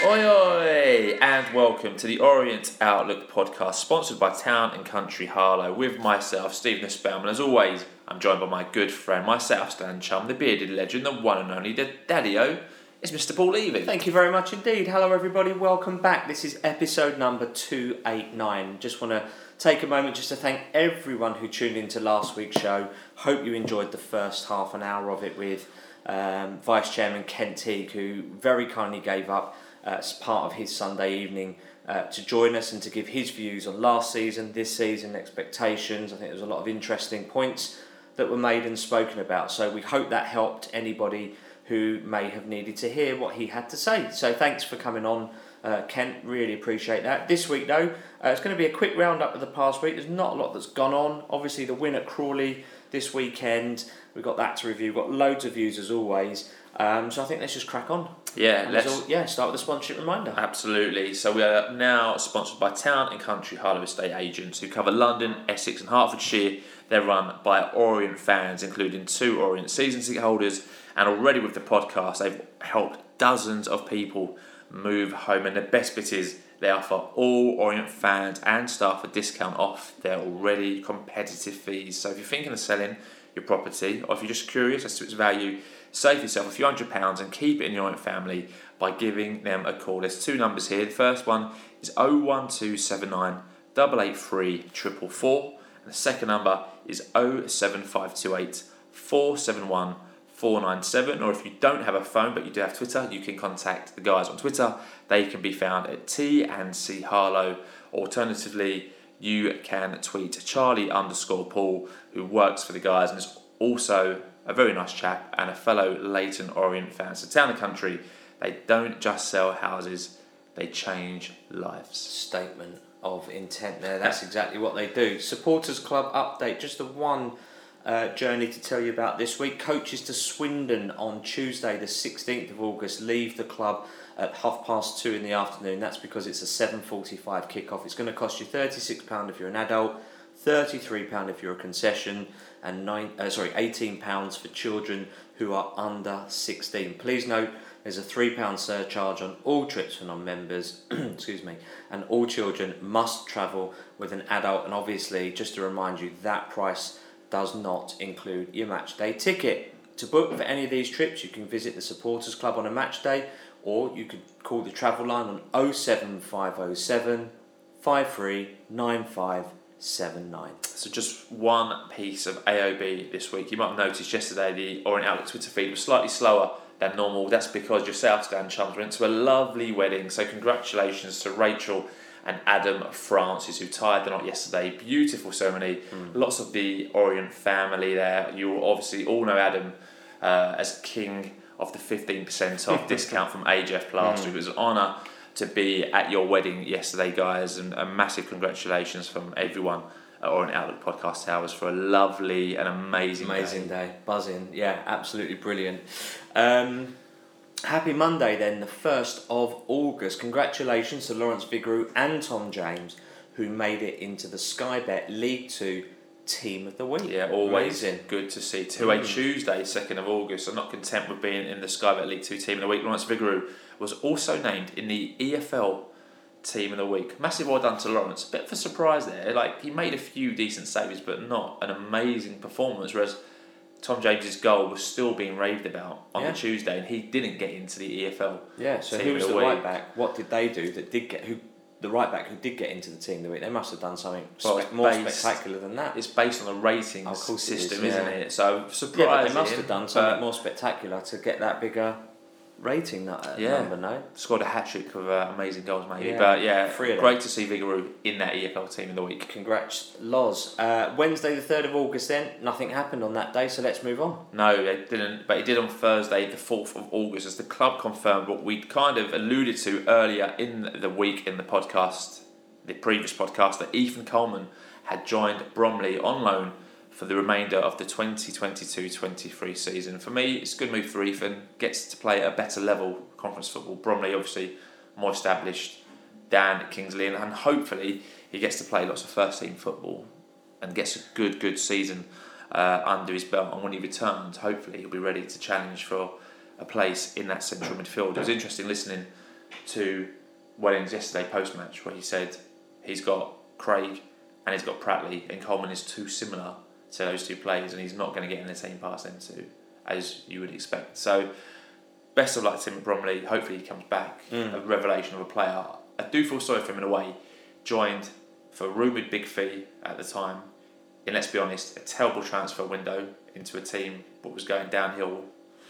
Oi oi! And welcome to the Orient Outlook podcast, sponsored by Town and Country Harlow, with myself, Stephen Spellman. As always, I'm joined by my good friend, my South Stand chum, the bearded legend, the one and only, the daddy-o. It's Mr. Paul Levy. Thank you very much indeed. Hello everybody, welcome back. This is episode number 289. Just want to take a moment just to thank everyone who tuned into last week's show. Hope you enjoyed the first half an hour of it with Vice Chairman Kent Teague, who very kindly gave up as part of his Sunday evening to join us and to give his views on last season, this season, expectations. I think there was a lot of interesting points that were made and spoken about. So we hope that helped anybody who may have needed to hear what he had to say. So thanks for coming on, Kent. Really appreciate that. This week, though, it's going to be a quick roundup of the past week. There's not a lot that's gone on. Obviously, the win at Crawley this weekend, we've got that to review. We've got loads of views as always. So I think let's just crack on. Yeah, start with the sponsorship reminder. Absolutely. So we are now sponsored by Town and Country Harlow Estate Agents, who cover London, Essex and Hertfordshire. They're run by Orient fans, including 2 Orient season ticket holders, and already with the podcast, they've helped dozens of people move home. And the best bit is they offer all Orient fans and staff a discount off their already competitive fees. So if you're thinking of selling your property, or if you're just curious as to its value, save yourself a few £100 and keep it in your own family by giving them a call. There's 2 numbers here. The first one is 01279 883 444, and the second number is 07528 471 497. Or if you don't have a phone but you do have Twitter, you can contact the guys on Twitter. They can be found at T&C Harlow. Alternatively, you can tweet Charlie_Paul, who works for the guys and is also a very nice chap and a fellow Leyton Orient fan. So Town and Country, they don't just sell houses, they change lives. Statement of intent there. That's exactly what they do. Supporters Club update. Just the one journey to tell you about this week. Coaches to Swindon on Tuesday the 16th of August leave the club at 2:30 in the afternoon. That's because it's a 7:45 kick-off. It's going to cost you £36 if you're an adult, £33 if you're a concession, and £18 for children who are under 16. Please note there's a £3 surcharge on all trips for non-members, excuse me, and all children must travel with an adult. And obviously, just to remind you, that price does not include your match day ticket. To book for any of these trips, you can visit the Supporters Club on a match day, or you could call the travel line on 07507 539579. So just one piece of AOB this week. You might have noticed yesterday the Orient Outlook Twitter feed was slightly slower than normal. That's because your South Stand chums went to a lovely wedding. So congratulations to Rachel and Adam Francis, who tied the knot yesterday. Beautiful ceremony. Lots of the Orient family there. You will obviously all know Adam as king of the 15% off discount from AJF Plaster. It was an honour to be at your wedding yesterday, guys, and a massive congratulations from everyone at Orient Outlook Podcast Towers for a lovely and amazing day. Buzzing. Yeah, absolutely brilliant. Happy Monday then, the 1st of August. Congratulations to Lawrence Vigouroux and Tom James, who made it into the Sky Bet League 2 Team of the Week. Yeah, always good to see. To a Tuesday, 2nd of August. I'm not content with being in the Sky Bet League 2 Team of the Week. Lawrence Vigouroux was also named in the EFL Team of the Week. Massive well done to Lawrence. Bit of a surprise there. Like, he made a few decent saves, but not an amazing performance, whereas Tom James's goal was still being raved about on the Tuesday, and he didn't get into the EFL. Yeah, so who was the right back? What did they do that did get the right back who did get into the team of the week? They must have done something more spectacular than that. It's based on the ratings system, isn't it? So surprising. Yeah, but they must have done something more spectacular to get that bigger rating number, no? Scored a hat-trick of amazing goals, maybe. But great to see Vigouroux in that EFL Team of the Week. Congrats, Loz. Wednesday the 3rd of August then, nothing happened on that day, so let's move on. No, it didn't, but it did on Thursday the 4th of August as the club confirmed what we'd kind of alluded to earlier in the week in the podcast, the previous podcast, that Ethan Coleman had joined Bromley on loan for the remainder of the 2022-23 season. For me, it's a good move for Ethan. Gets to play at a better level conference football. Bromley, obviously, more established than Kingsley, and hopefully he gets to play lots of first-team football and gets a good season under his belt. And when he returns, hopefully he'll be ready to challenge for a place in that central midfield. It was interesting listening to Wellings yesterday post-match, where he said he's got Craig and he's got Pratley, and Coleman is too similar to those two players, and he's not going to get in the same past them two, as you would expect. So, best of luck to Tim at Bromley. Hopefully he comes back. A revelation of a player. I do feel sorry for him in a way. Joined for a rumoured big fee at the time. And let's be honest, a terrible transfer window into a team that was going downhill.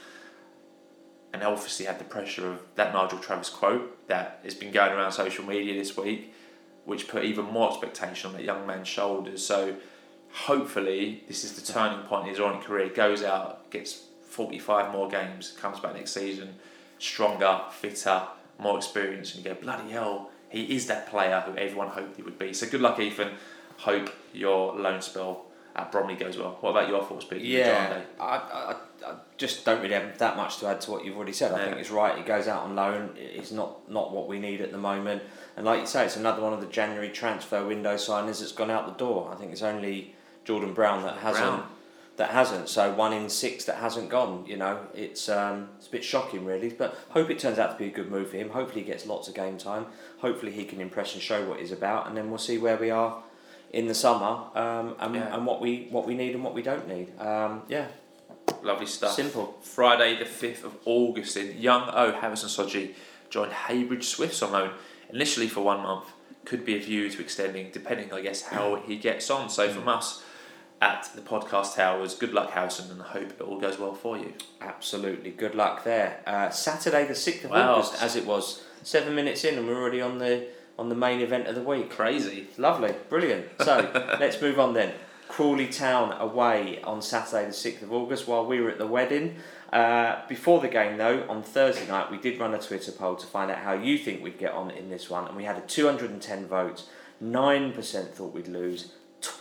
And obviously had the pressure of that Nigel Travis quote that has been going around social media this week, which put even more expectation on that young man's shoulders. So hopefully this is the turning point in his Orient career. Goes out, gets 45 more games, comes back next season, stronger, fitter, more experienced, and you go, bloody hell, he is that player who everyone hoped he would be. So good luck, Ethan. Hope your loan spell at Bromley goes well. What about your thoughts, Pete? Yeah, I just don't really have that much to add to what you've already said. I think it's right. He goes out on loan. It's not what we need at the moment. And like you say, it's another one of the January transfer window signings that's gone out the door. I think it's only Jordan Brown that hasn't. So 1 in 6 that hasn't gone. You know, it's a bit shocking, really. But hope it turns out to be a good move for him. Hopefully he gets lots of game time. Hopefully he can impress and show what he's about, and then we'll see where we are in the summer, and what we need and what we don't need. Lovely stuff. Simple. Friday the 5th of August in young Harrison Soji joined Haybridge Swifts on loan, initially for 1 month. Could be a view to extending, depending, I guess, how he gets on. So from us at the Podcast Towers, good luck, Harrison, and I hope it all goes well for you. Absolutely, good luck there. Saturday the 6th of August, as it was, 7 minutes in, and we're already on the main event of the week. Crazy. Lovely, brilliant. So let's move on then. Crawley Town away on Saturday the 6th of August while we were at the wedding. Before the game though, on Thursday night we did run a Twitter poll to find out how you think we'd get on in this one, and we had 210 votes. 9% thought we'd lose,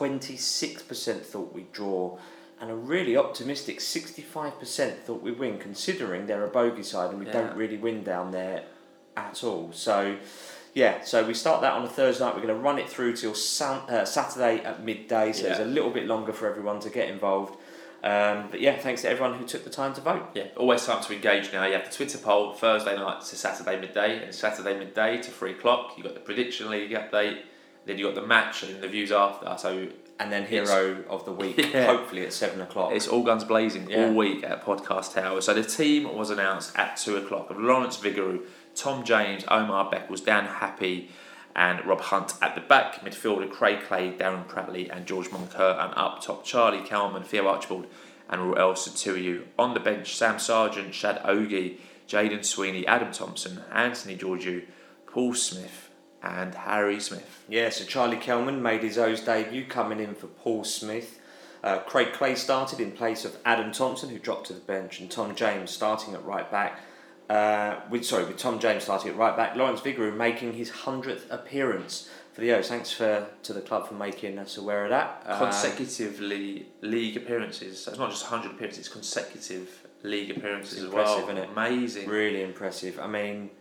26% thought we'd draw, and a really optimistic 65% thought we'd win, considering they're a bogey side and we don't really win down there at all. So so we start that on a Thursday night. We're going to run it through till Saturday at midday, so it's a little bit longer for everyone to get involved. But thanks to everyone who took the time to vote. Yeah, always time to engage now. You have the Twitter poll Thursday night to Saturday midday, and Saturday midday to 3 o'clock. You've got the Prediction League update, then you've got the match and the views after. And then Hero of the Week, hopefully at 7 o'clock. It's all guns blazing all week at Podcast Tower. So the team was announced at 2 o'clock of Lawrence Vigouroux, Tom James, Omar Beckles, Dan Happy and Rob Hunt at the back. Midfielder Craig Clay, Darren Pratley and George Moncur, and up top Charlie Kalman, Theo Archibald and Ruel Satiriou. On the bench, Sam Sargent, Shad Ogie, Jaden Sweeney, Adam Thompson, Anthony Georgiou, Paul Smith and Harry Smith. Yeah, so Charlie Kelman made his O's debut coming in for Paul Smith. Craig Clay started in place of Adam Thompson, who dropped to the bench, and Tom James starting at right back. With Tom James starting at right back. Lawrence Vigouroux making his 100th appearance for the O's. Thanks to the club for making us aware of that. Consecutively league appearances. So it's not just 100 appearances, it's consecutive league appearances as well. Impressive, isn't it? Amazing. Really impressive. I mean,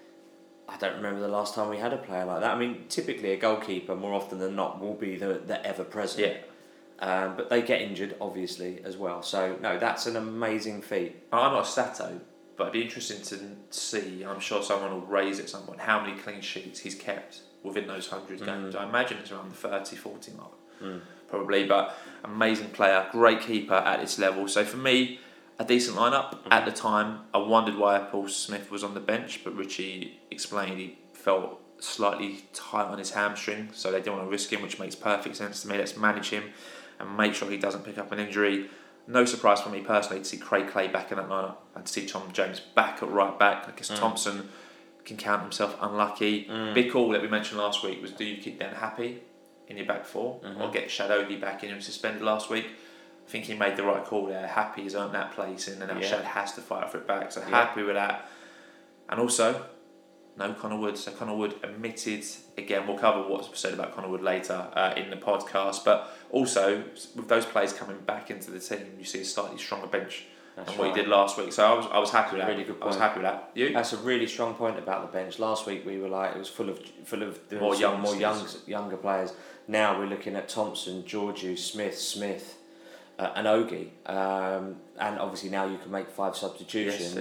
I don't remember the last time we had a player like that. I mean, typically a goalkeeper, more often than not, will be the ever present. Yeah. But they get injured, obviously, as well. So, no, that's an amazing feat. I'm not a stato, but it'd be interesting to see, I'm sure someone will raise it at some point, how many clean sheets he's kept within those 100 games. I imagine it's around the 30, 40 mark, probably. But amazing player, great keeper at this level. So for me, a decent lineup. At the time, I wondered why Paul Smith was on the bench, but Richie explained he felt slightly tight on his hamstring, so they didn't want to risk him, which makes perfect sense to me. Let's manage him and make sure he doesn't pick up an injury. No surprise for me personally to see Craig Clay back in that lineup and to see Tom James back at right back. I guess Thompson can count himself unlucky. Big call that we mentioned last week was, do you keep Dan Happy in your back four or get Shadogi back in, who was suspended last week? I think he made the right call there. Happy has earned that place, and then Shad has to fight for it back. So happy with that. And also, no Connor Wood. So Connor Wood admitted, again, we'll cover what's said about Connor Wood later in the podcast, but also with those players coming back into the team, you see a slightly stronger bench than what he did last week. So I was happy with that. Really good point. I was happy with that. You? That's a really strong point about the bench. Last week we were like, it was full of more younger players. Now we're looking at Thompson, Georgiou, Smith, and Ogie, and obviously now you can make 5 substitutions.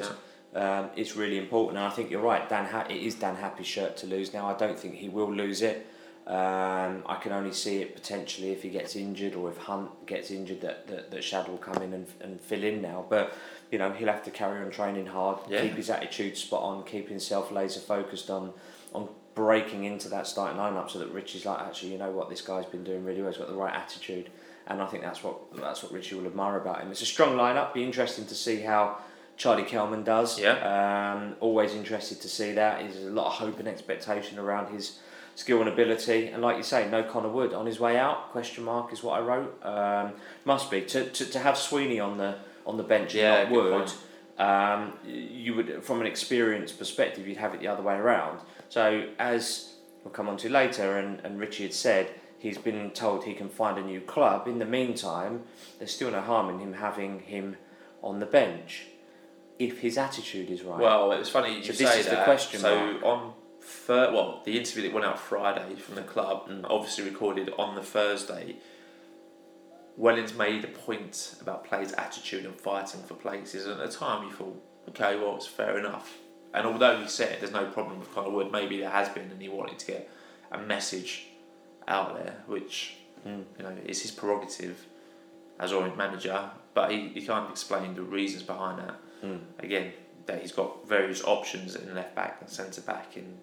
It's really important, and I think you're right. It is Dan Happy's shirt to lose now. I don't think he will lose it. I can only see it potentially if he gets injured, or if Hunt gets injured, that Shad will come in and fill in now. But he'll have to carry on training hard, keep his attitude spot on, keep himself laser focused on breaking into that starting lineup, so that Richie's like, actually, you know what, this guy's been doing really well. He's got the right attitude, and I think that's what Richie will admire about him. It's a strong lineup. Be interesting to see how Charlie Kelman does. Always interested to see that. There's a lot of hope and expectation around his skill and ability, and like you say, no Connor Wood on his way out? Question mark is what I wrote. Must be to have Sweeney on the bench, and not Wood. You would, from an experience perspective, you'd have it the other way around. So as we'll come on to later, and Richie had said he's been told he can find a new club. In the meantime, there's still no harm in him having him on the bench if his attitude is right. Well, it's funny you say that. This is the question mark. On the interview that went out Friday from the club, obviously recorded on the Thursday, Wellens made a point about players' attitude and fighting for places, and at the time you thought, okay, well, it's fair enough. And although he said there's no problem with Connor Wood, maybe there has been, and he wanted to get a message out there, which is his prerogative as Orient manager, but he can't explain the reasons behind that. Again, that he's got various options in left back and centre back, and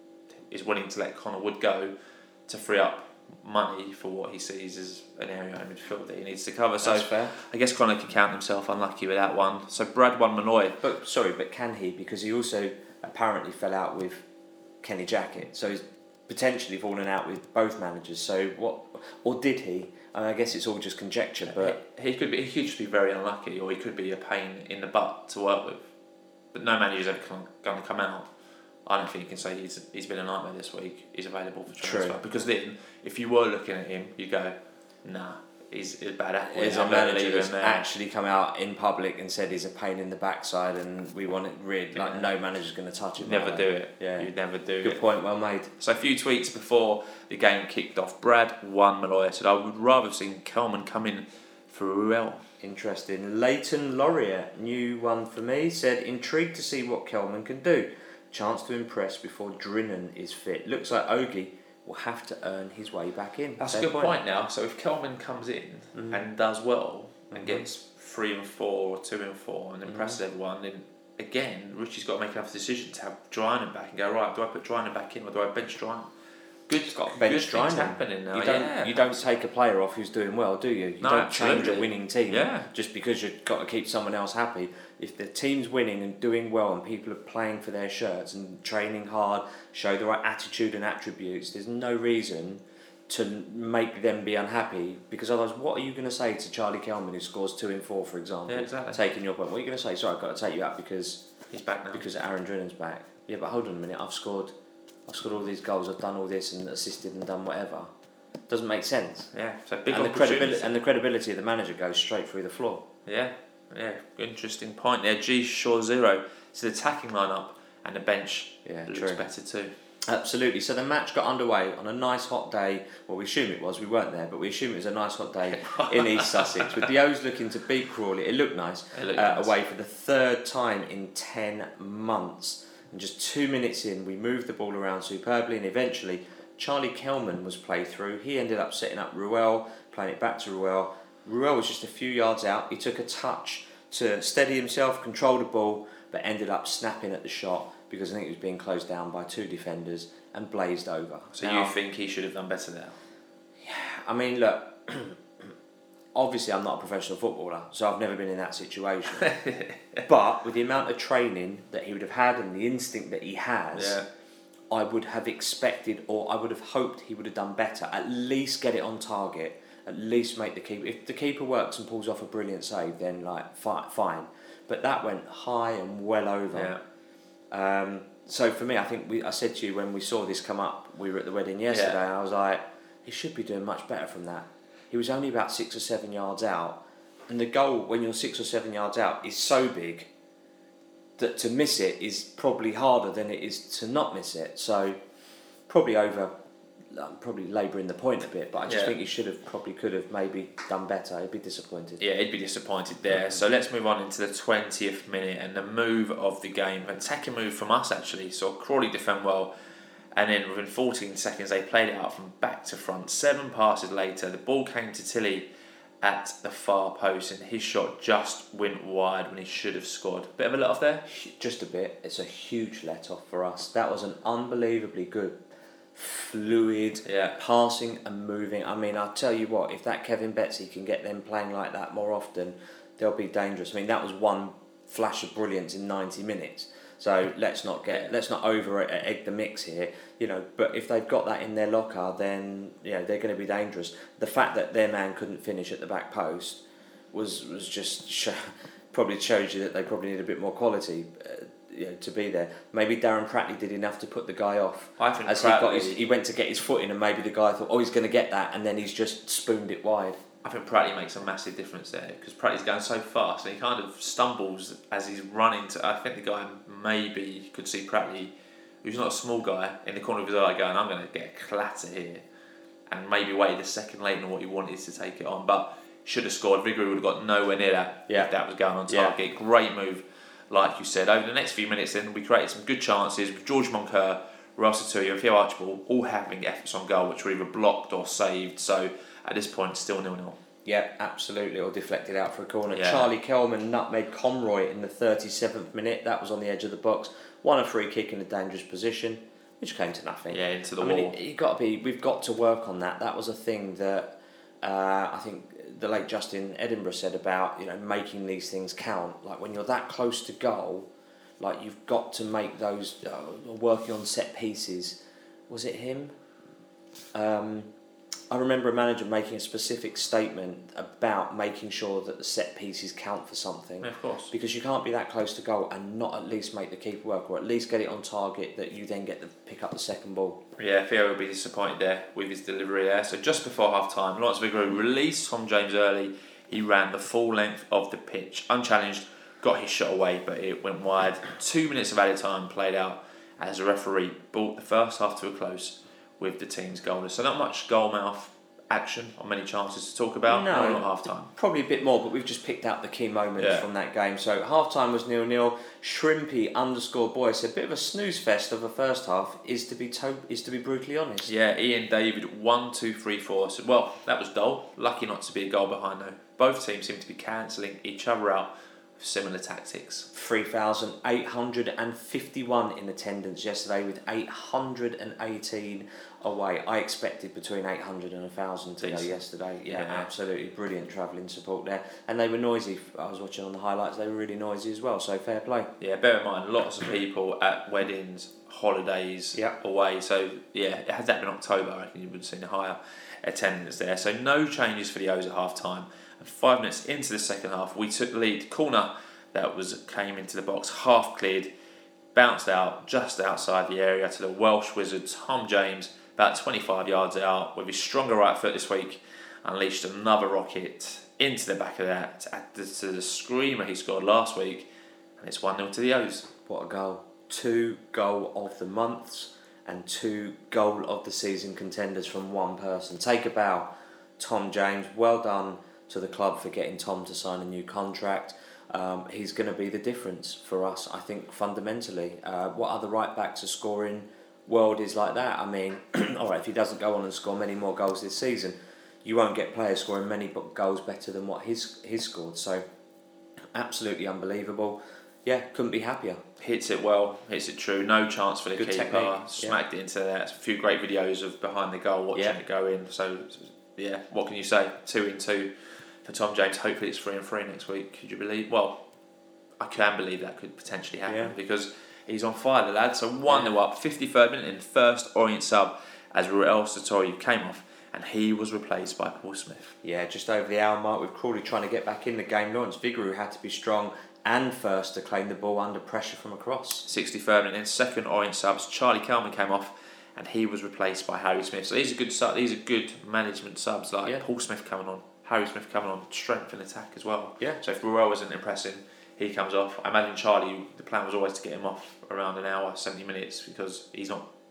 is willing to let Connor Wood go to free up money for what he sees as an area in midfield that he needs to cover. That's fair. I guess Connor can count himself unlucky with that one. So Brad won Manoy. But can he? Because he also apparently fell out with Kenny Jackett, so he's potentially fallen out with both managers. So what, or did he? I guess it's all just conjecture, but he could just be very unlucky, or he could be a pain in the butt to work with. But no manager's ever going to come out. I don't think you can say he's been a nightmare this week. He's available for transfer. True. Because then, if you were looking at him, you go, nah, he's bad at it. There's a manager that's actually come out in public and said he's a pain in the backside, and we want it really, like, no manager's going to touch him. Never do it. Yeah. You'd never do it. Good point, well made. So a few tweets before the game kicked off. Brad won Malloy said, I would rather have seen Kelman come in for Ruel. Interesting. Leighton Laurier, new one for me, said, intrigued to see what Kelman can do. Chance to impress before Drinan is fit. Looks like Ogie will have to earn his way back in. That's a good point now. So if Kelman comes in and does well and gets 3 and 4 or 2 and 4 and impresses everyone, then again Richie's got to make another decision to have Drinan back and go, right, do I put Drinan back in or do I bench Drinan? Good things happening now. You don't take a player off who's doing well, do you? You don't change a winning team just because you've got to keep someone else happy. If the team's winning and doing well and people are playing for their shirts and training hard, show the right attitude and attributes, there's no reason to make them be unhappy, because otherwise what are you going to say to Charlie Kelman who scores 2 and 4, for example? Yeah, exactly. Taking your point. What are you going to say? Sorry, I've got to take you out because he's back now. Because Aaron Drinan's back. Yeah, but hold on a minute, I've scored all these goals, I've done all this and assisted and done whatever. Doesn't make sense. Yeah, so big and the credibility of the manager goes straight through the floor. Yeah, interesting point there. G Shaw 0. It's the attacking lineup and the bench looks better too. Absolutely. So the match got underway on a nice hot day. Well, we assume it was. We weren't there, but we assume it was a nice hot day in East Sussex, with the O's looking to beat Crawley. It looked nice. Away for the 3rd time in 10 months. And just 2 minutes in, we moved the ball around superbly, and eventually Charlie Kelman was played through. He ended up setting up Ruel, playing it back to Ruel. Ruel was just a few yards out. He took a touch to steady himself, control the ball, but ended up snapping at the shot because I think he was being closed down by 2 defenders and blazed over. So now, you think he should have done better there? Yeah, I mean, look, obviously I'm not a professional footballer, so I've never been in that situation. But with the amount of training that he would have had and the instinct that he has, I would have expected, or I would have hoped he would have done better. At least get it on target. At least make the keeper. If the keeper works and pulls off a brilliant save, then fine. But that went high and well over. Yeah. So for me, I think I said to you when we saw this come up, we were at the wedding yesterday, and I was like, he should be doing much better from that. He was only about 6 or 7 yards out, and the goal when you're 6 or 7 yards out is so big that to miss it is probably harder than it is to not miss it. So probably over I'm probably labouring the point a bit, but I just Yeah. think he could have maybe done better. He'd be disappointed. Yeah, he'd be disappointed there. So let's move on into the 20th minute and the move of the game. Attacking move from us, actually. So Crawley defend well, and then within 14 seconds they played it out from back to front. 7 passes later, the ball came to Tilly at the far post, and his shot just went wide when he should have scored. Bit of a let off there? Just a bit. It's a huge let off for us. That was an unbelievably good, fluid passing and moving. I mean, I'll tell you what, if that Kevin Betsy can get them playing like that more often, they'll be dangerous. I mean, that was one flash of brilliance in 90 minutes. So let's not over egg the mix here, But if they've got that in their locker, then they're going to be dangerous. The fact that their man couldn't finish at the back post was just probably shows you that they probably need a bit more quality. To be there. Maybe Darren Prattley did enough to put the guy off. I think he went to get his foot in, and maybe the guy thought, he's going to get that, and then he's just spooned it wide. I think Prattley makes a massive difference there because Prattley's going so fast and he kind of stumbles as he's running. I think the guy maybe could see Prattley, who's not a small guy, in the corner of his eye going, I'm going to get a clatter here, and maybe waited a second later than what he wanted to take it on. But should have scored. Vigouroux would have got nowhere near that if that was going on target. Yeah. Great move, like you said. Over the next few minutes then we created some good chances with George Moncur, Ross Atuyo and Theo Archibald all having efforts on goal which were either blocked or saved. So at this point, still 0-0. Yeah, absolutely, or deflected out for a corner. Yeah. Charlie Kelman nutmeg Conroy in the 37th minute. That was on the edge of the box. Won a free kick in a dangerous position, which came to nothing. Yeah, into the wall. We've got to work on that. That was a thing that I think the late Justin Edinburgh said about making these things count. Like when you're that close to goal, like you've got to make those working on set pieces. Was it him? I remember a manager making a specific statement about making sure that the set pieces count for something. Yeah, of course. Because you can't be that close to goal and not at least make the keeper work, or at least get it on target that you then get to pick up the second ball. Yeah, Theo will be disappointed there with his delivery there. So just before half time, Lawrence Vigouroux released Tom James early. He ran the full length of the pitch, unchallenged, got his shot away, but it went wide. 2 minutes of added time played out as the referee brought the first half to a close with the team's goalless. So not much goalmouth action or many chances to talk about. No, not half time. Probably a bit more, but we've just picked out the key moments from that game. So half time was 0-0. Shrimpy_boy said, bit of a snooze fest of the first half is to be brutally honest. Yeah, Ian David 1, 2, 3, 4. So, well, that was dull. Lucky not to be a goal behind though. Both teams seem to be cancelling each other out with similar tactics. 3,851 in attendance yesterday with 818 away. I expected between 800 and 1,000 to go yesterday. Yeah, absolutely brilliant travelling support there. And they were noisy. I was watching on the highlights. They were really noisy as well, so fair play. Yeah, bear in mind, lots of people at weddings, holidays, away. So, yeah, had that been October, I reckon you would have seen a higher attendance there. So, no changes for the O's at half-time. And 5 minutes into the second half, we took the lead. Corner that came into the box, half cleared, bounced out just outside the area to the Welsh wizard Tom James, about 25 yards out, with his stronger right foot this week, unleashed another rocket into the back of that to the screamer he scored last week, and it's 1-0 to the O's. What a goal. 2 goal of the months and 2 goal of the season contenders from one person. Take a bow, Tom James. Well done to the club for getting Tom to sign a new contract. He's going to be the difference for us, I think, fundamentally. What other right backs are scoring world is like that? I mean, alright, if he doesn't go on and score many more goals this season, you won't get players scoring many goals better than what he's scored. So, absolutely unbelievable. Yeah, couldn't be happier. Hits it well, hits it true, no chance for the Good keeper. Technique. Smacked it into there. A few great videos of behind the goal, watching it go in. So, yeah, what can you say? 2-2 for Tom James. Hopefully it's 3-3 next week. Could you believe? Well, I can believe that could potentially happen because he's on fire, the lad. So 1-0 up, 53rd minute in the first Orient sub as Ruel Sartori came off and he was replaced by Paul Smith. Yeah, just over the hour mark with Crawley trying to get back in the game. Lawrence Vigouroux had to be strong and first to claim the ball under pressure from across. 63rd minute in second Orient subs, Charlie Kelman came off and he was replaced by Harry Smith. So these are good management subs, like Paul Smith coming on, Harry Smith coming on, strength in attack as well. Yeah. So if Ruel wasn't impressing, he comes off. I imagine Charlie, the plan was always to get him off around an hour, 70 minutes, because he's not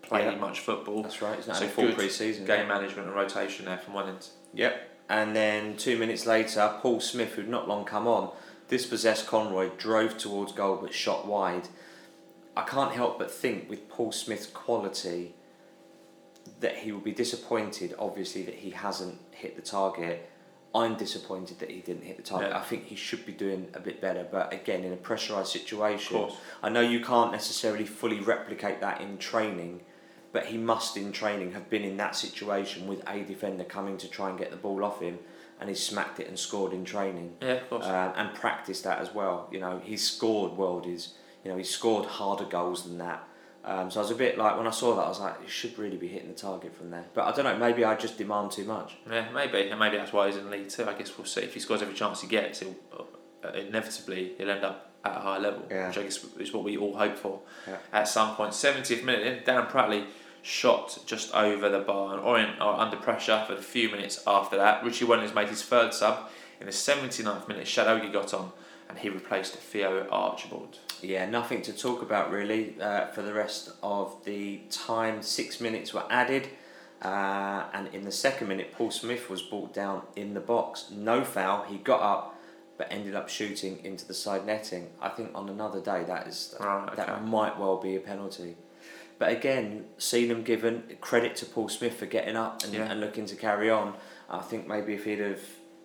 played much football. That's right. It's not So a full good pre-season. game management and rotation there from one end. Yep. And then 2 minutes later, Paul Smith, who'd not long come on, dispossessed Conroy, drove towards goal but shot wide. I can't help but think with Paul Smith's quality that he will be disappointed, obviously, that he hasn't hit the target. I'm disappointed that he didn't hit the target. Yeah. I think he should be doing a bit better. But again, in a pressurised situation, Of course. I know you can't necessarily fully replicate that in training, but he must in training have been in that situation with a defender coming to try and get the ball off him, and he smacked it and scored in training. Yeah, of course. And practiced that as well. You know, he's scored he's scored harder goals than that. So I was a bit like, when I saw that, I was like, he should really be hitting the target from there. But I don't know, maybe I just demand too much. Yeah, maybe, and maybe that's why he's in League Two. I guess we'll see. If he scores every chance he gets, inevitably he'll end up at a higher level, which I guess is what we all hope for at some point. 70th minute in, Darren Pratley shot just over the bar, and Orient are under pressure for a few minutes after that. Richie Wellens made his third sub. In the 79th minute, Shadogi got on, and he replaced Theo Archibald. Yeah, nothing to talk about really for the rest of the time. 6 minutes were added, and in the second minute, Paul Smith was brought down in the box. No foul. He got up, but ended up shooting into the side netting. I think on another day that might well be a penalty. But again, seen him given credit to Paul Smith for getting up and looking to carry on. I think maybe if he'd have,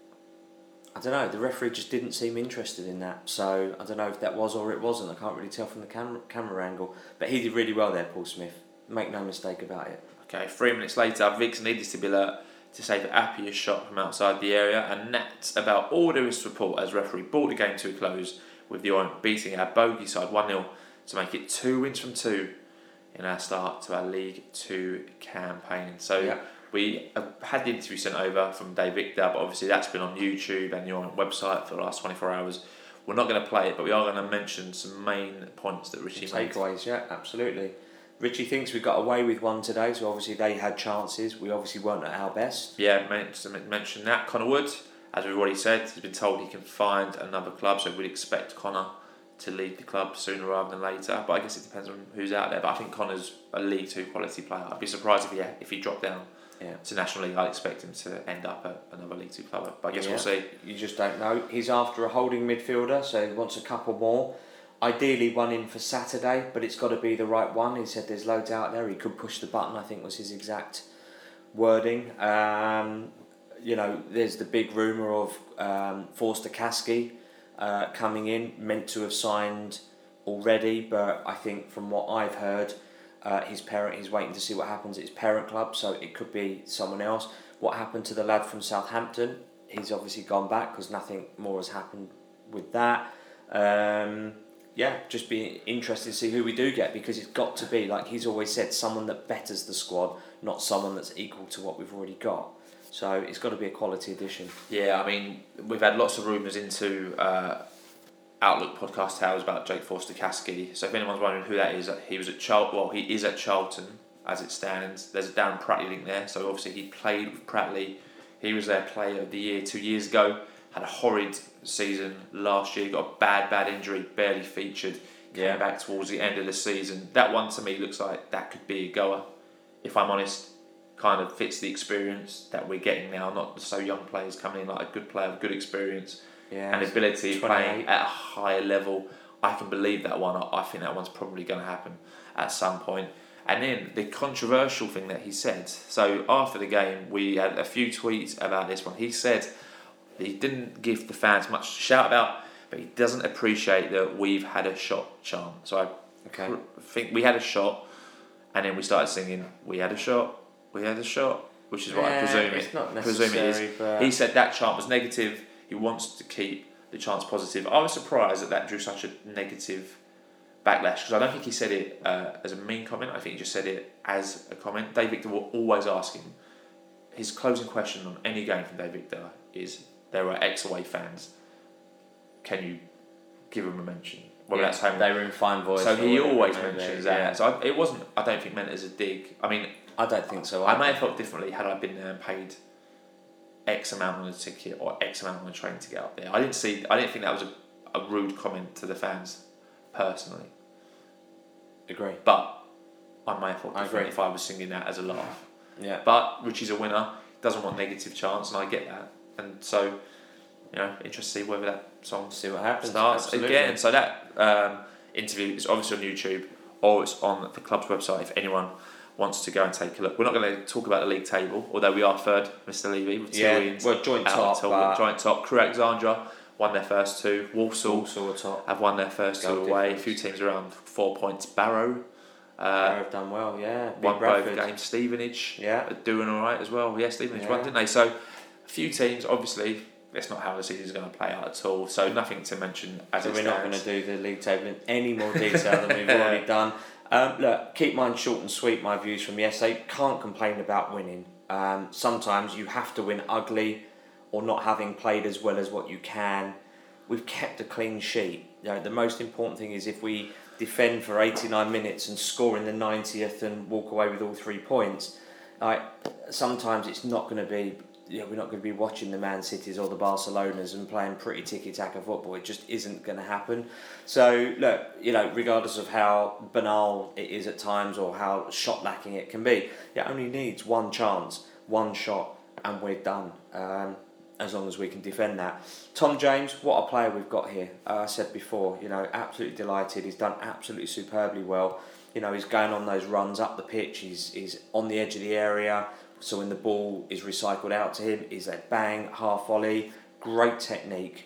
I don't know, the referee just didn't seem interested in that. So I don't know if that was or it wasn't. I can't really tell from the camera angle. But he did really well there, Paul Smith. Make no mistake about it. Okay, 3 minutes later, Viggs needed to be alert to save Appiah's shot from outside the area, and that's about all there is to report as referee brought the game to a close, with the Orient beating our bogey side 1-0 to make it 2 wins from 2 in our start to our League 2 campaign. So we had the interview sent over from Dave Victor, but obviously that's been on YouTube and the Orient website for the last 24 hours. We're not going to play it, but we are going to mention some main points that Richie made. Takeaways, yeah, absolutely. Richie thinks we got away with one today, so obviously they had chances. We obviously weren't at our best. Yeah, mention that. Connor Wood, as we've already said, he's been told he can find another club, so we'd expect Connor to lead the club sooner rather than later. But I guess it depends on who's out there. But I think Connor's a League 2 quality player. I'd be surprised if he dropped down to National League. I'd expect him to end up at another League 2 club. But I guess we'll see. You just don't know. He's after a holding midfielder, so he wants a couple more. Ideally one in for Saturday, but it's got to be the right one. He said there's loads out there. He could push the button, I think was his exact wording. There's the big rumour of Forster Kasky coming in, meant to have signed already, but I think from what I've heard, he's waiting to see what happens at his parent club, so it could be someone else. What happened to the lad from Southampton? He's obviously gone back because nothing more has happened with that. Just be interested to see who we do get, because it's got to be, like he's always said, someone that betters the squad, not someone that's equal to what we've already got. So it's got to be a quality addition. Yeah, I mean, we've had lots of rumours into Outlook podcast towers about Jake Forster Kasky. So if anyone's wondering who that is, he is at Charlton as it stands. There's a Darren Pratley link there. So obviously he played with Pratley. He was their player of the year 2 years ago. Had a horrid season last year. Got a bad injury. Barely featured. Came back towards the end of the season. That one to me looks like that could be a goer. If I'm honest, kind of fits the experience that we're getting now. Not so young players coming in, like a good player with good experience and ability, playing at a higher level. I can believe that one. I think that one's probably going to happen at some point. And then the controversial thing that he said. So after the game, we had a few tweets about this one. He said he didn't give the fans much to shout about, but he doesn't appreciate that we've had a shot chant. So I think we had a shot, and then we started singing, "We had a shot, we had a shot," which is what I presume it is. But he said that chant was negative. He wants to keep the chants positive. I was surprised that drew such a negative backlash, because I don't think he said it as a mean comment. I think he just said it as a comment. Dave Victor will always ask him. His closing question on any game from Dave Victor is, there are X away fans. Can you give them a mention? Well, that's home. They were in fine voice. So he always mentions that. Yeah. So it wasn't, I don't think, meant as a dig. I mean, I don't think so. I may have felt differently had I been there and paid X amount on a ticket or X amount on a train to get up there. I didn't think that was a rude comment to the fans, personally. Agree. But I may have thought I different agree. if I was singing that as a laugh. Yeah. But Richie's a winner, doesn't want negative chance, and I get that. And so, interested to see whether that song See what happens. starts Absolutely. again. So that interview is obviously on YouTube or it's on the club's website if anyone wants to go and take a look. We're not going to talk about the league table, although we are third, Mr. Levy, with 2 wins. Well, joint top. Joint top. Crewe Alexandra won their first 2. Walsall are top. have won their first 2 away. A few teams around 4 points. Barrow. Have done well, yeah. Won both games. Stevenage are doing all right as well. Yeah, Stevenage won, didn't they? So a few teams, obviously, that's not how the season is going to play out at all. So nothing to mention as it stands. So we're not going to do the league table in any more detail than we've already done. Look, keep mine short and sweet, my views from yesterday. Can't complain about winning. Sometimes you have to win ugly or not having played as well as what you can. We've kept a clean sheet. The most important thing is if we defend for 89 minutes and score in the 90th and walk away with all 3 points, sometimes it's not going to be, we're not going to be watching the Man Cities or the Barcelonas and playing pretty tiki-taka football. It just isn't going to happen. So, look, regardless of how banal it is at times or how shot-lacking it can be, it only needs one chance, one shot, and we're done. As long as we can defend that. Tom James, what a player we've got here. I said before, absolutely delighted. He's done absolutely superbly well. He's going on those runs up the pitch. He's on the edge of the area. So when the ball is recycled out to him, he's a bang, half volley, great technique.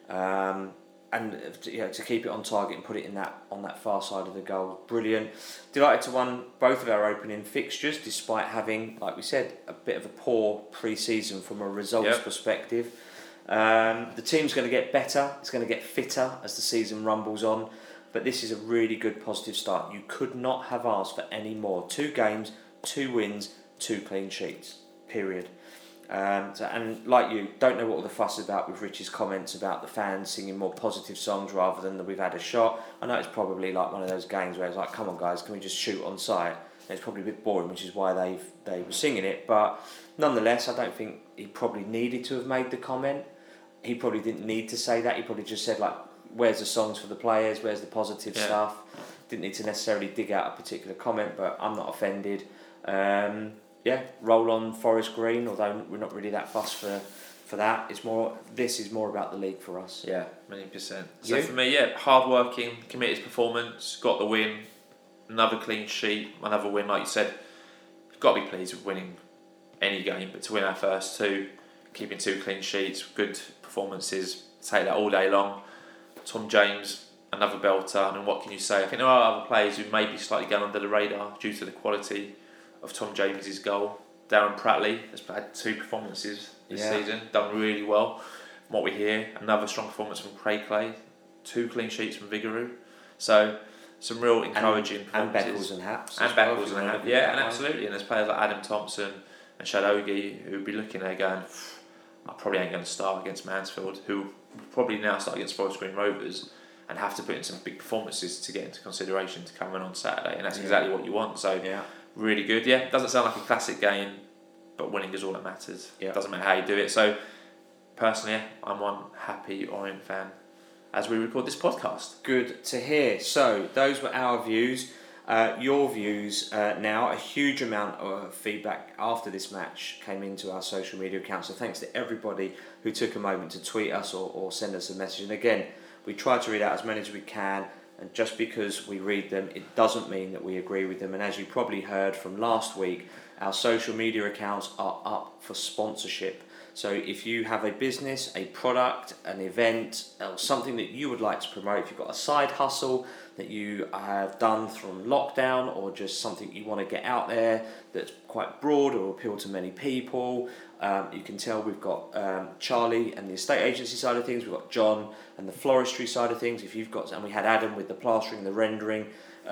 And to keep it on target and put it on that far side of the goal, brilliant. Delighted to win both of our opening fixtures, despite having, like we said, a bit of a poor pre-season from a results perspective. The team's going to get better. It's going to get fitter as the season rumbles on. But this is a really good positive start. You could not have asked for any more. 2 games, 2 wins, 2 clean sheets. Period. And like you, don't know what all the fuss is about with Richie's comments about the fans singing more positive songs rather than that we've had a shot. I know it's probably like one of those games where it's like, come on guys, can we just shoot on sight? And it's probably a bit boring, which is why they were singing it. But nonetheless, I don't think he probably needed to have made the comment. He probably didn't need to say that. He probably just said, where's the songs for the players? Where's the positive stuff? Didn't need to necessarily dig out a particular comment, but I'm not offended. Roll on Forest Green, although we're not really that fussed for that. This is more about the league for us. Yeah, 1,000,000%. So for me, hard-working, committed performance, got the win, another clean sheet, another win. Like you said, you've got to be pleased with winning any game, but to win our first 2, keeping 2 clean sheets, good performances, take that all day long. Tom James, another belter. I mean, what can you say? I think there are other players who may be slightly going under the radar due to the quality of Tom James's goal. Darren Pratley has had 2 performances this season, done really well. From what we hear, another strong performance from Craig Clay, 2 clean sheets from Vigouroux. So some real encouraging performances. And Beckles and Haps. And Beckles and Haps, and absolutely. And there's players like Adam Thompson and Shadogi who would be looking there going, I probably ain't going to start against Mansfield, who will probably now start against Forest Green Rovers and have to put in some big performances to get into consideration to come in on Saturday. And that's exactly what you want. So really good. Doesn't sound like a classic game, but winning is all that matters. Doesn't matter how you do it. So personally, I'm one happy Orient fan as we record this podcast. Good to hear. So those were our views. Your views now. A huge amount of feedback after this match came into our social media accounts. So thanks to everybody who took a moment to tweet us or send us a message. And again, we try to read out as many as we can. And just because we read them, it doesn't mean that we agree with them. And as you probably heard from last week, our social media accounts are up for sponsorship. So if you have a business, a product, an event, or something that you would like to promote, if you've got a side hustle that you have done from lockdown or just something you want to get out there that's quite broad or appeal to many people, you can tell we've got Charlie and the estate agency side of things, we've got John and the floristry side of things. If you've got, and we had Adam with the plastering, the rendering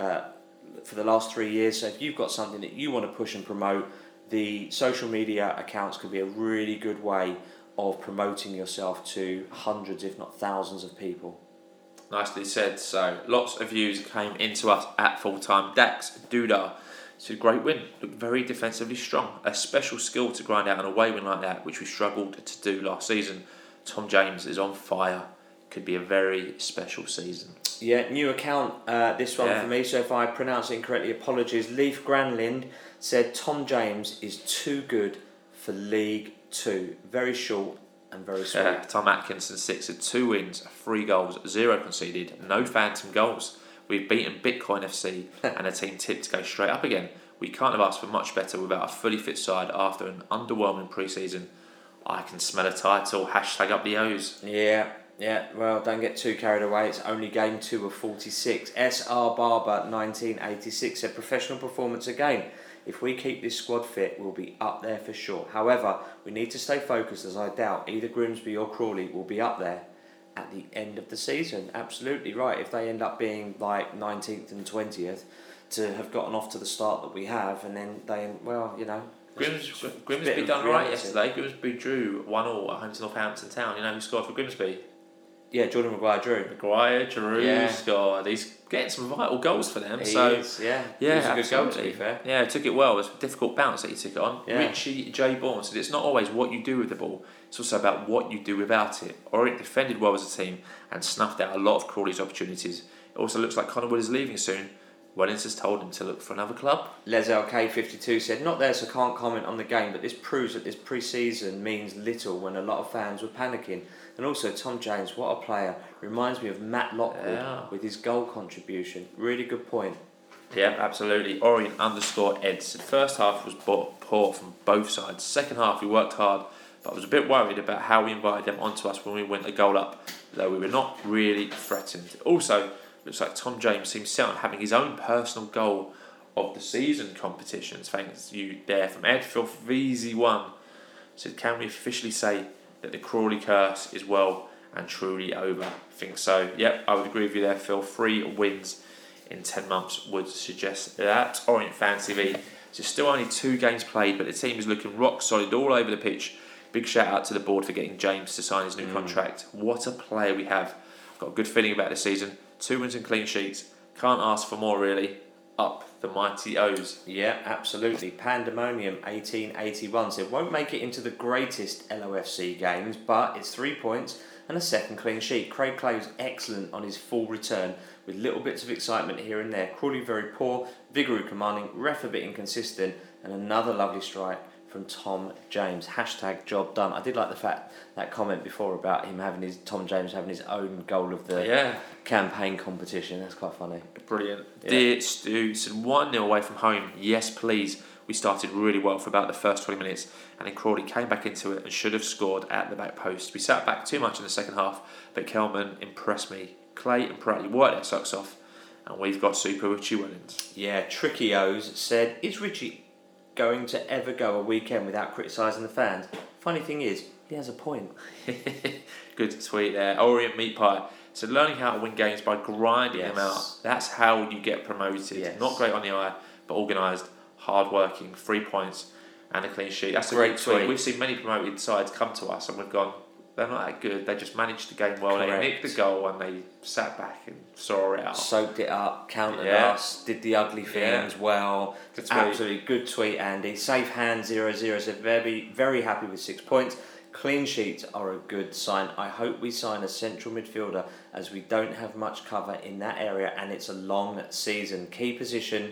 for the last 3 years. So if you've got something that you want to push and promote, the social media accounts could be a really good way of promoting yourself to hundreds, if not thousands of people. Nicely said. So lots of views came into us at full time. Dax Duda, it's a great win. Looked very defensively strong. A special skill to grind out an away win like that, which we struggled to do last season. Tom James is on fire. could be a very special season. Yeah, new account, this one for me, so if I pronounce it incorrectly, apologies. Leif Granlind said Tom James is too good for League Two. Very short and very sweet. Tom Atkinson 6 had 2 wins, 3 goals, 0 conceded, no phantom goals. We've beaten Bitcoin FC and a team tipped to go straight up again. We can't have asked for much better without a fully fit side after an underwhelming pre-season. I can smell a title, hashtag up the O's. Yeah, well, don't get too carried away. It's only game 2 of 46. SR Barber 1986 said professional performance again. If we keep this squad fit, we'll be up there for sure. However, we need to stay focused, as I doubt either Grimsby or Crawley will be up there at the end of the season. Absolutely right. If they end up being like 19th and 20th, to have gotten off to the start that we have, and then Grimsby done right yesterday. Grimsby drew 1-1 at home to Northampton Town. You know who scored for Grimsby? Yeah, Jordan Maguire-Drew scored. He's getting some vital goals for them. He is. It was a good goal, to be fair. Yeah, he took it well. It was a difficult bounce that he took it on. Yeah. Richie J. Bourne said it's not always what you do with the ball, it's also about what you do without it. Orient defended well as a team and snuffed out a lot of Crawley's opportunities. It also looks like Connor Wood is leaving soon. Wellens has told him to look for another club. Les LK52 said, not there so can't comment on the game, but this proves that this pre-season means little when a lot of fans were panicking. And also Tom James, what a player. Reminds me of Matt Lockwood with his goal contribution. Really good point. Yeah, absolutely. Orient _Ed said first half was poor from both sides. Second half we worked hard, but I was a bit worried about how we invited them onto us when we went a goal up, though we were not really threatened. Also, looks like Tom James seems set on having his own personal goal of the season competitions. Thanks you there from Ed. Phil VZ1 said, can we officially say that the Crawley curse is well and truly over? I think so. Yep, I would agree with you there, Phil. 3 wins in 10 months would suggest that. Orient Fan TV. So still only 2 games played, but the team is looking rock solid all over the pitch. Big shout out to the board for getting James to sign his new contract. What a player we have. Got a good feeling about this season. 2 wins and clean sheets. Can't ask for more, really. Up the mighty O's. Yeah, absolutely. Pandemonium 1881 said, won't make it into the greatest LOFC games, but it's 3 points and a second clean sheet. Craig Clay was excellent on his full return, with little bits of excitement here and there. Crawley very poor, Vigouroux commanding, ref a bit inconsistent, and another lovely strike from Tom James. Hashtag job done. I did like the fact, that comment before about him Tom James having his own goal of the campaign competition. That's quite funny. Brilliant. Yeah. Dear Stu said 1-0 away from home. Yes, please. We started really well for about the first 20 minutes, and then Crawley came back into it and should have scored at the back post. We sat back too much in the second half, but Kelman impressed me. Clay and Pratley worked their socks off, and we've got Super Richie Wellens. Yeah, Tricky O's said, is Richie going to ever go a weekend without criticising the fans? Funny thing is, he has a point. Good tweet there. Orient Meat Pie said, learning how to win games by grinding them out. That's how you get promoted. Yes. Not great on the eye, but organised, hard-working, 3 points and a clean sheet. That's a great tweet. We've seen many promoted sides come to us and we've gone, they're not that good. They just managed the game well. Correct. They nicked the goal and they sat back and saw it out. Soaked it up, countered us, did the ugly things well. Good absolutely good tweet, Andy. Safe hand 0-0 said, very, very happy with 6 points. Clean sheets are a good sign. I hope we sign a central midfielder, as we don't have much cover in that area and it's a long season. Key position,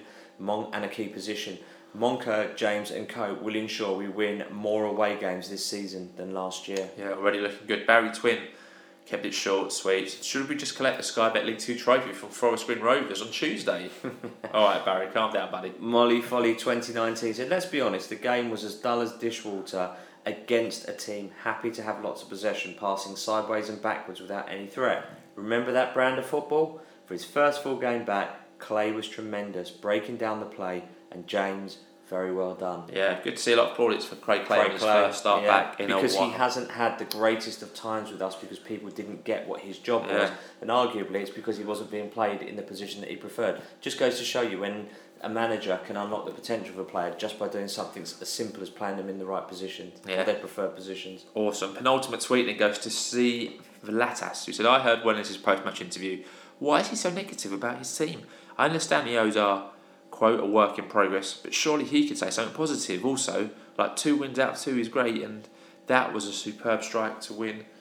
Monker, James and Co will ensure we win more away games this season than last year. Yeah, already looking good. Barry Twin kept it short, sweet. Should we just collect the Sky Bet League 2 trophy from Forest Green Rovers on Tuesday? Alright Barry, calm down buddy. Molly Folly 2019 said, let's be honest, the game was as dull as dishwater against a team happy to have lots of possession, passing sideways and backwards without any threat. Remember that brand of football? For his first full game back, Clay was tremendous, breaking down the play, and James, very well done. Yeah, good to see a lot of plaudits for Craig Clay on his first start back in because he hasn't had the greatest of times with us because people didn't get what his job was, and arguably it's because he wasn't being played in the position that he preferred. Just goes to show you when a manager can unlock the potential of a player just by doing something as simple as playing them in the right position, or their preferred positions. Awesome. Penultimate tweet then goes to C. Vlatas, who said, I heard Wellens' post-match interview. Why is he so negative about his team? I understand the O's are, quote, a work in progress, but surely he could say something positive also, like 2 wins out of 2 is great, and that was a superb strike to win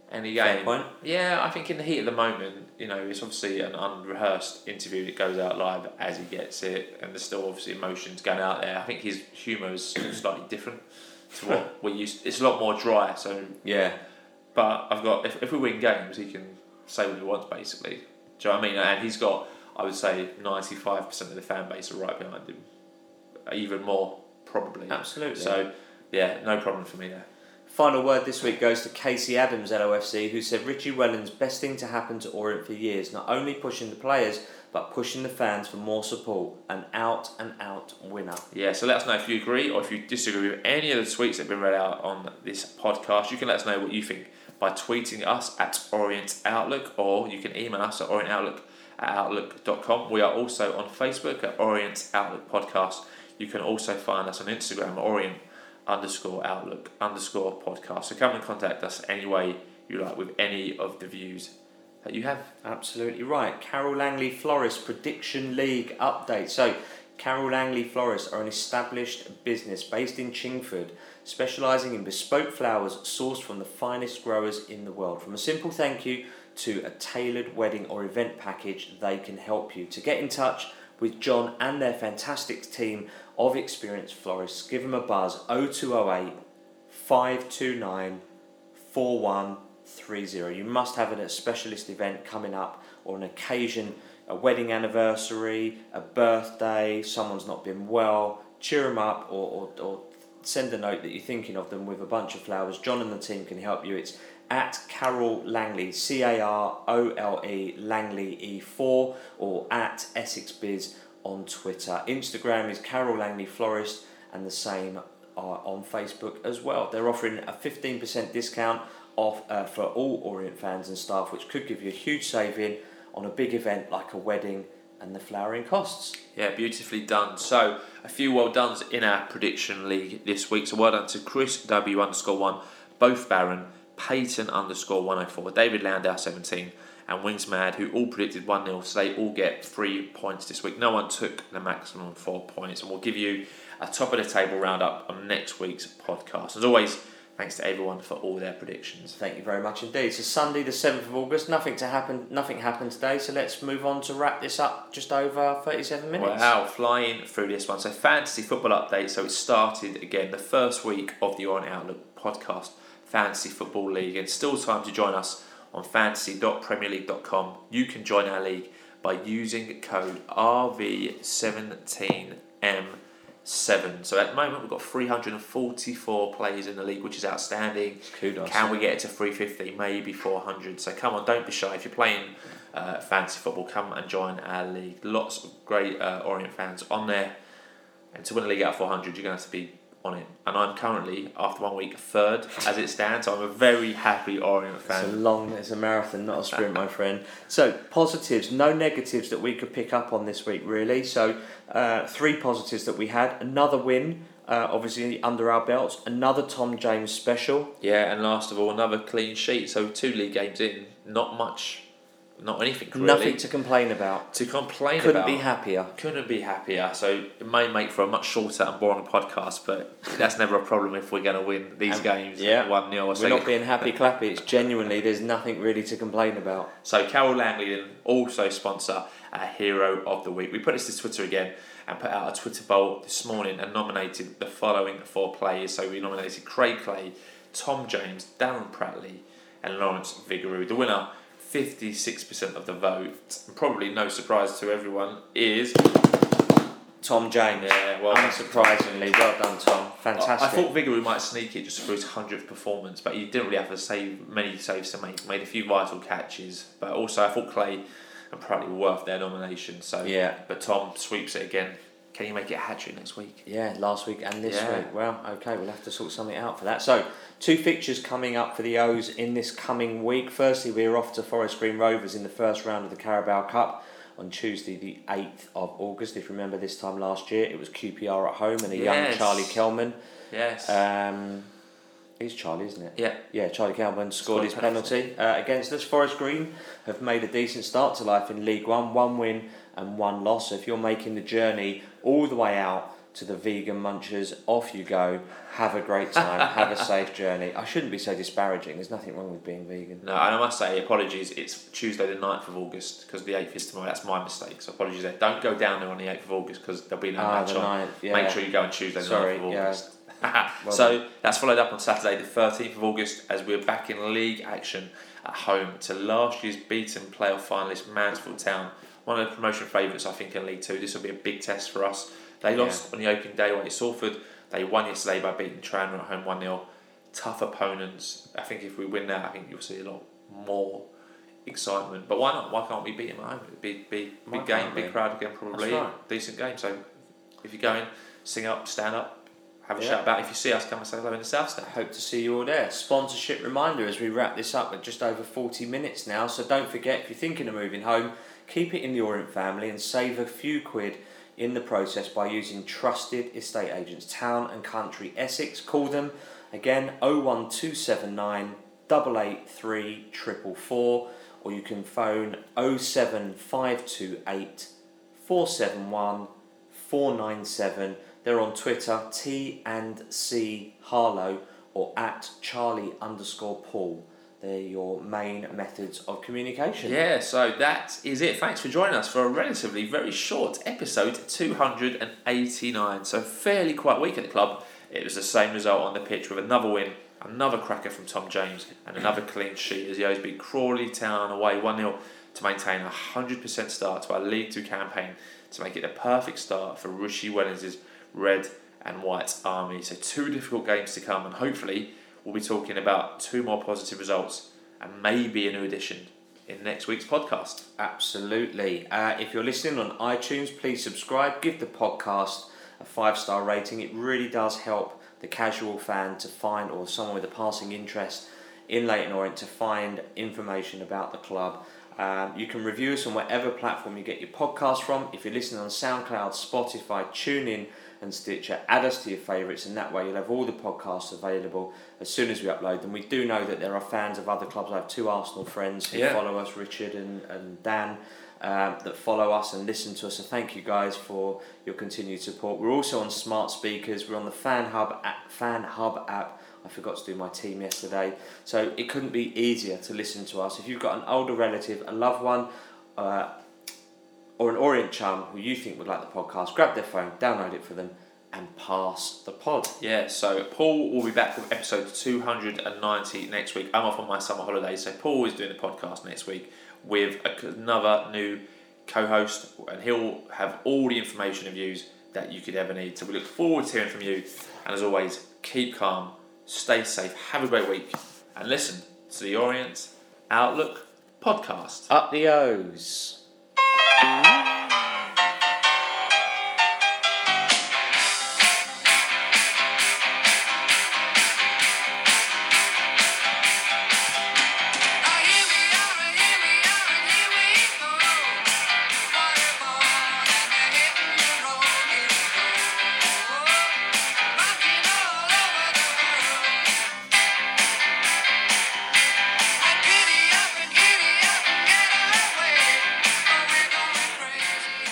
any Fair game. point. Yeah, I think in the heat of the moment, it's obviously an unrehearsed interview that goes out live as he gets it, and there's still obviously emotions going out there. I think his humour is slightly different to what we're used to. It's a lot more dry, so... Yeah. But I've got... If we win games, he can say what he wants, basically. Do you know what I mean? And he's got, I would say, 95% of the fan base are right behind him. Even more, probably. Absolutely. So, yeah, no problem for me there. Final word this week goes to Casey Adams, LOFC, who said Richie Wellens' best thing to happen to Orient for years, not only pushing the players, but pushing the fans for more support. An out-and-out winner. Yeah, so let us know if you agree or if you disagree with any of the tweets that have been read out on this podcast. You can let us know what you think by tweeting us at Orient Outlook, or you can email us at orientoutlook@outlook.com. We are also on Facebook at Orient Outlook Podcast. You can also find us on Instagram at Orient_Outlook_podcast. So come and contact us any way you like with any of the views that you have. Absolutely right. Carol Langley Florist Prediction League update. So, Carol Langley Florists are an established business based in Chingford, specialising in bespoke flowers sourced from the finest growers in the world. From a simple thank you to a tailored wedding or event package, they can help you. To get in touch with John and their fantastic team of experienced florists, give them a buzz 0208 529 4130. You must have a specialist event coming up or an occasion, a wedding anniversary, a birthday, someone's not been well. Cheer them up or send a note that you're thinking of them with a bunch of flowers. John and the team can help you. It's at Carol Langley, CAROLE Langley E4, or at Essex Biz on Twitter. Instagram is Carol Langley Florist, and the same are on Facebook as well. They're offering a 15% discount off for all Orient fans and staff, which could give you a huge saving on a big event like a wedding and the flowering costs. Yeah, beautifully done. So, a few well dones in our prediction league this week. So, well done to Chris W_1, Both Baron, Peyton _104, David Landau 17, and Wingsmad, who all predicted 1-0. So, they all get 3 points this week. No one took the maximum 4 points, and we'll give you a top of the table roundup on next week's podcast. As always, thanks to everyone for all their predictions. Thank you very much indeed. So Sunday the 7th of August, nothing happened today, so let's move on to wrap this up just over 37 minutes. Wow, flying through this one. So fantasy football update. So it started again the first week of the Orient Outlook podcast Fantasy Football League, and still time to join us on fantasy.premierleague.com. You can join our league by using code RV17M7. So at the moment we've got 344 players in the league, which is outstanding. Kudos. Can we get it to 350? Maybe 400. So come on, don't be shy. If you're playing fantasy football, come and join our league. Lots of great Orient fans on there. And to win a league out of 400, you're going to have to be on it. And I'm currently, after 1 week, third as it stands. So I'm a very happy Orient fan. It's a marathon, not a sprint, my friend. So, positives, no negatives that we could pick up on this week, really. So, 3 positives that we had. Another win, obviously, under our belts. Another Tom James special. Yeah, and last of all, another clean sheet. So, 2 league games in, not anything really. Nothing to complain about. Couldn't be happier. Couldn't be happier. So it may make for a much shorter and boring podcast, but that's never a problem if we're going to win these games 1-0. We're not being happy clappy. It's genuinely, there's nothing really to complain about. So Carol Langley then also sponsor our Hero of the Week. We put this to Twitter again and put out a Twitter poll this morning and nominated the following 4 players. So we nominated Craig Clay, Tom James, Darren Pratley and Lawrence Vigouroux. The winner, 56% of the vote, and probably no surprise to everyone, is Tom James. Yeah, well, unsurprisingly, well done, Tom. Fantastic. I thought Vigouroux might sneak it just for his 100th performance, but he didn't really have to save many saves to make. Made a few vital catches, but also I thought Clay and Pratley were worth their nomination. So yeah, but Tom sweeps it again. Can he make it a hat-trick next week? Yeah, last week and this week. Well, okay, we'll have to sort something out for that. So, 2 fixtures coming up for the O's in this coming week. Firstly, we're off to Forest Green Rovers in the first round of the Carabao Cup on Tuesday the 8th of August. If you remember this time last year, it was QPR at home and a young Charlie Kelman. Yes. It's Charlie, isn't it? Yeah. Yeah, Charlie Kelman scored his penalty against us. Forest Green have made a decent start to life in League One. 1 win and 1 loss. So if you're making the journey all the way out to the vegan munchers, off you go. Have a great time. Have a safe journey. I shouldn't be so disparaging. There's nothing wrong with being vegan. No, and I must say, apologies, it's Tuesday the 9th of August, because the 8th is tomorrow. That's my mistake, so apologies there. Don't go down there on the 8th of August, because there'll be no match the on. 9th, yeah. Make sure you go on Tuesday the 9th of August. Well So that's followed up on Saturday the 13th of August, as we're back in league action at home to last year's beaten playoff finalist Mansfield Town, one of the promotion favourites I think in League 2. This will be a big test for us. They lost on the opening day away at Salford. They won yesterday by beating Tranmere at home 1-0. Tough opponents. I think if we win that, I think you'll see a lot more excitement. But why not? Why can't we beat them at home? Big game, big crowd again, probably. That's right. Decent game. So if you go in, sing up, stand up, have a shout about. If you see us, come and say hello in the South Stand. Hope to see you all there. Sponsorship reminder as we wrap this up at just over 40 minutes now. So don't forget, if you're thinking of moving home, keep it in the Orient family and save a few quid in the process by using trusted estate agents, Town and Country Essex. Call them again 01279 883 444, or you can phone 07528 471 497. They're on Twitter, T&C Harlow, or at Charlie_Paul. They're your main methods of communication. Yeah, so that is it. Thanks for joining us for a relatively very short episode 289. So fairly quiet week at the club. It was the same result on the pitch with another win, another cracker from Tom James, and another clean sheet as the O's beat Crawley Town away 1-0 to maintain a 100% start to our League 2 campaign to make it the perfect start for Rishi Wellens' Red and White Army. So 2 difficult games to come, and hopefully we'll be talking about 2 more positive results and maybe a new addition in next week's podcast. Absolutely. If you're listening on iTunes, please subscribe. Give the podcast a 5-star rating. It really does help the casual fan to find, or someone with a passing interest in Leyton Orient, to find information about the club. You can review us on whatever platform you get your podcast from. If you're listening on SoundCloud, Spotify, TuneIn and Stitcher, add us to your favourites, and that way you'll have all the podcasts available as soon as we upload them. We do know that there are fans of other clubs. I have 2 Arsenal friends who follow us, Richard and Dan, that follow us and listen to us, so thank you guys for your continued support. We're also on smart speakers. We're on the Fan Hub app. I forgot to do my team yesterday, so it couldn't be easier to listen to us. If you've got an older relative, a loved one, or an Orient chum who you think would like the podcast, grab their phone, download it for them, and pass the pod. Yeah, so Paul will be back with episode 290 next week. I'm off on my summer holidays, so Paul is doing the podcast next week with another new co-host, and he'll have all the information and views that you could ever need. So we look forward to hearing from you, and as always, keep calm, stay safe, have a great week, and listen to the Orient Outlook podcast. Up the O's.